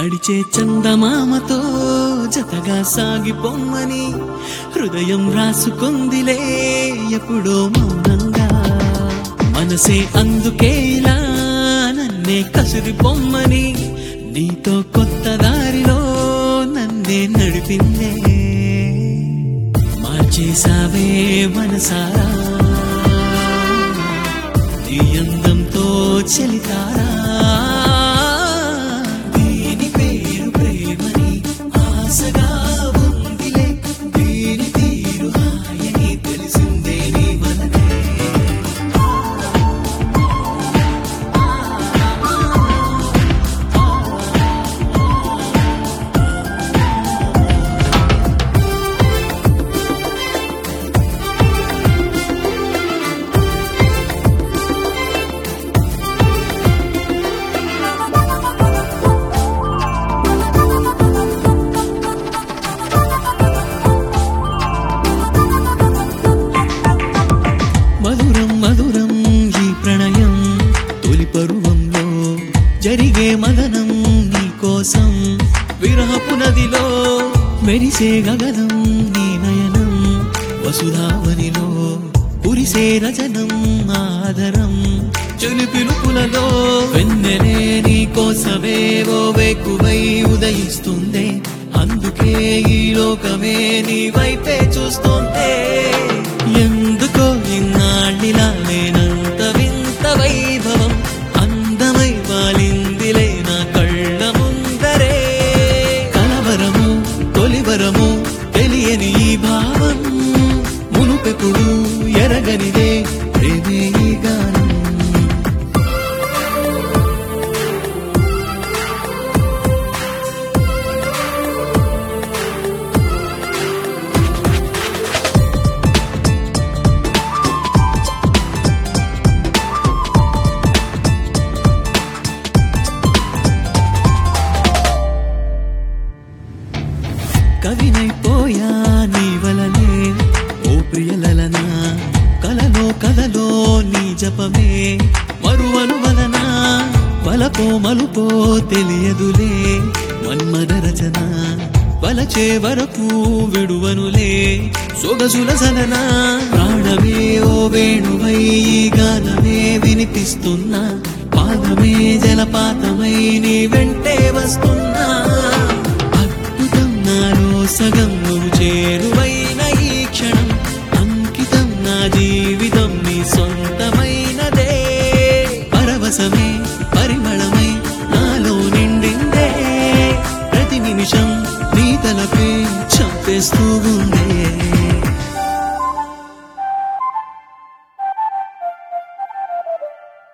నడిచే చందమామతో జతగా సాగిపోమ్మని హృదయం రాసుకుందిలే ఎప్పుడో మౌనంగా. మనసే అందుకే ఇలా నన్నే కసిరిపోమ్మని నీతో కొత్త దారిలో నన్నే నడిపిందే. మార్చేసావే మనసారా నీ అందంతో చలితారా. దీని పేరు ప్రేమని ఆశగా ఉందిలే, దీని తీరు హాయని తెలిసిందే నీ వలనే. మధురం మధురం ఈ ప్రణయం తొలి పరువంలో జరిగే మదనం నీ కోసం. విరహపు నదిలో మెరిసే గగనం నీ నయనం, వసుధావనిలో కురిసే రజనం ఆదరం. చలి పిలుపులలో వెన్నెలే నీ కోసమే ఓ వేకువై ఉదయిస్తుందే. అందుకే ఈ లోకమే నీ వైపే చూస్తుందే. ఎందుకో ఇన్నాళ్ళిలా లేనంత వింత వైభవం అందమై వాలిందిలే నా కళ్ళ ముందరే. కలవరము తొలివరము తెలియని ఈ భావం మునుపెప్పుడు ఎరగనిదే ప్రేమే ఈ గానం. కవినైపోయా నీ వలనే ఓ ప్రియలలనా, కలలో కలలో నీ జపమే మరువను వలన. వలపో మలుపో తెలియదులే మన్మద రచన, వలచే వరకు విడువనులే సొగసుల సలన. ప్రాణమే ఓ వేణువై ఈ గానమే వినిపిస్తున్నా, పాదమే జలపాతమై నీ వెంటే వస్తున్నా. సగం నువ్వు చేరువైన ఈ క్షణం అంకితం నా జీవితం నీ సొంతమైనదే. పరవశమే పరిమళమై నాలో నిండిందే, ప్రతి నిమిషం నీ తలపే చంపేస్తూ ఉందే.